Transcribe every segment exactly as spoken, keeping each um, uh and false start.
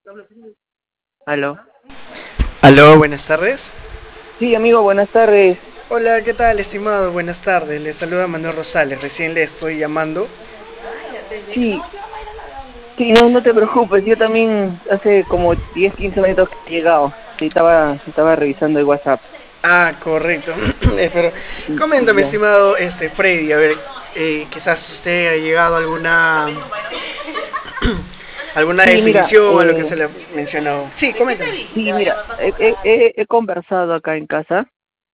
Aló. Aló, buenas tardes. Sí, amigo, buenas tardes. Hola, ¿qué tal, estimado? Buenas tardes. Le saluda Manuel Rosales. Recién le estoy llamando. Sí, sí, no, no te preocupes. Yo también hace como diez, quince minutos que he llegado. Sí, estaba, estaba revisando el WhatsApp. Ah, correcto. Eh, Pero Y, y coméntame, ya. estimado este Freddy, a ver, eh, quizás usted ha llegado a alguna alguna Sí, mira, definición a lo que eh, se le ha mencionado. Sí, coméntame. sí, mira, he, he- he- he conversado acá en casa.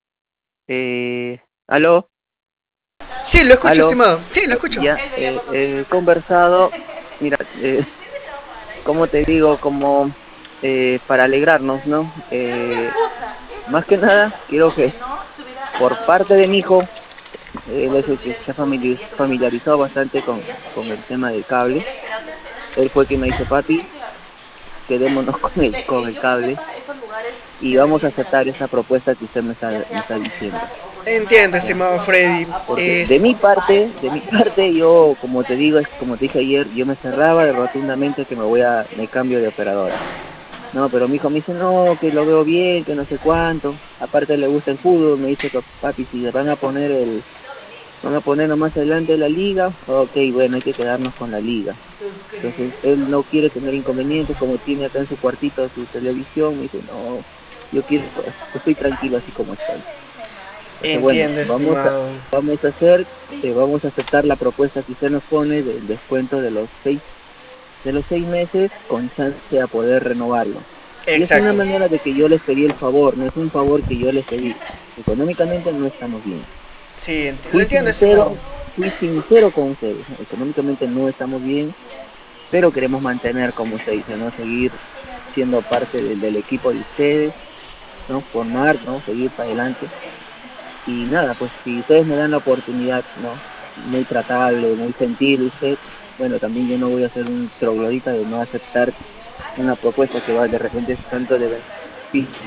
Eh, aló, Sí, lo escucho, aló. estimado. Sí, lo eh, escucho. ya, eh, he conversado. Mira, eh, como te digo, como eh, para alegrarnos, ¿no? Eh, más que nada, quiero que por parte de mi hijo, él es el que se famili- familiarizó bastante con, con el tema del cable. Él fue quien me dice, papi, quedémonos con el, con el cable y vamos a aceptar esa propuesta que usted me está, me está diciendo, Entiendo, ¿ya? estimado Freddy. Porque de Es mi parte, de mi parte, yo, como te digo, es como te dije ayer, yo me cerraba de rotundamente que me voy a, me cambio de operadora. No, pero mi hijo me dice, no, que lo veo bien, que no sé cuánto. Aparte le gusta el fútbol, me dice, papi, si le van a poner el, van a ponernos más adelante la liga, ok, bueno, hay que quedarnos con la liga. Entonces, él no quiere tener inconvenientes, como tiene acá en su cuartito su televisión, me dice, no, yo quiero, estoy tranquilo así como estoy. Entonces, bueno, entiendo, vamos a, estimado. vamos a hacer, eh, vamos a aceptar la propuesta que usted nos pone del descuento de los seis, de los seis meses con chance a poder renovarlo. Y es una Exacto. manera de que yo les pedí el favor, no es un favor que yo les pedí. Económicamente no estamos bien. Sí, enti- lo Fui entiendo, estimado. sincero, fui sincero con ustedes, ¿no? Económicamente no estamos bien, pero queremos mantener, como usted dice, ¿no? Seguir siendo parte del, del equipo de ustedes, ¿no? Formar, ¿no? Seguir para adelante. Y nada, pues si ustedes me dan la oportunidad, ¿no? Muy tratable, muy gentil usted, bueno, también yo no voy a ser un troglodita de no aceptar una propuesta que va de repente es tanto de beneficio.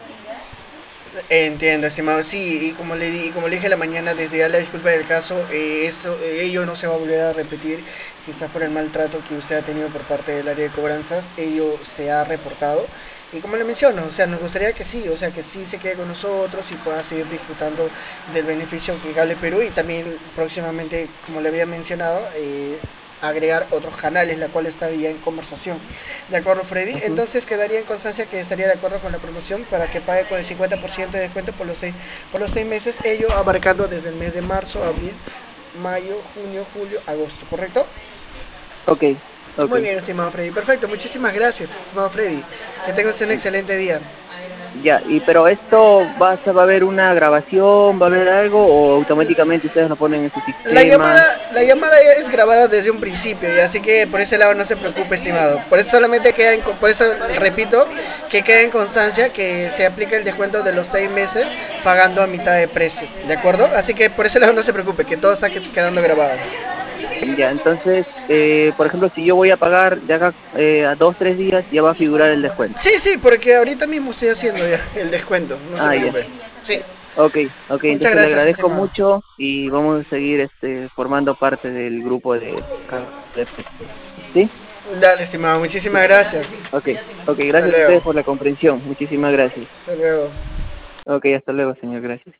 Entiendo, estimado. Sí, y como le di, y como le dije la mañana, desde ya la disculpa del caso, eh, eso, eh, ello no se va a volver a repetir, quizás por el maltrato que usted ha tenido por parte del área de cobranzas, ello se ha reportado. Y como le menciono, o sea, nos gustaría que sí, o sea, que sí se quede con nosotros y pueda seguir disfrutando del beneficio que Cable Perú y también próximamente, como le había mencionado, eh, agregar otros canales, la cual estaría en conversación. ¿De acuerdo, Freddy? Ujú. Entonces quedaría en constancia que estaría de acuerdo con la promoción para que pague con el cincuenta por ciento de descuento por los seis, por los seis meses, ello abarcando desde el mes de marzo, abril, mayo, junio, julio, agosto, ¿correcto? Ok, ok. Muy bien, estimado Freddy. Perfecto, muchísimas gracias, estimado Freddy. Que tengas un excelente día. Ya, y pero esto va, a ser- va a haber una grabación, va a haber algo o automáticamente ustedes lo ponen en su La sistema. llamada, la llamada ya es grabada desde un principio, y así que por ese lado no se preocupe, estimado. Por eso solamente queda en, por eso repito que queda en constancia que se aplica el descuento de los seis meses pagando a mitad de precio, ¿de acuerdo? Así que por ese lado no se preocupe, que todo está quedando grabado. Ya, entonces, eh, por ejemplo, si yo voy a pagar de acá eh, a dos, tres días, ya va a figurar el descuento. Sí, sí, porque ahorita mismo estoy haciendo ya el descuento, no se Ah, ya. preocupe. Sí, Ok, ok, muchas entonces le gracias, agradezco estimado. mucho y vamos a seguir este formando parte del grupo de ¿sí? Dale, estimado, muchísimas gracias. Ok, ok, Hasta gracias a luego. ustedes por la comprensión. Muchísimas gracias. Hasta luego. Ok, hasta luego, señor, gracias.